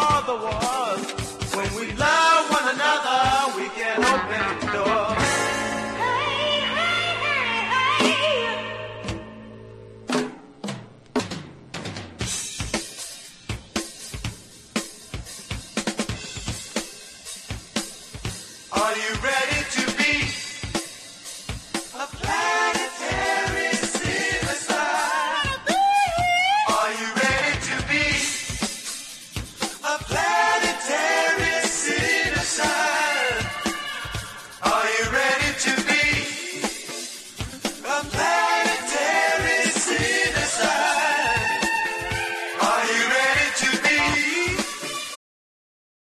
all the wars. When we love one another, we can open the door. Hey, hey, hey, hey. Are you ready?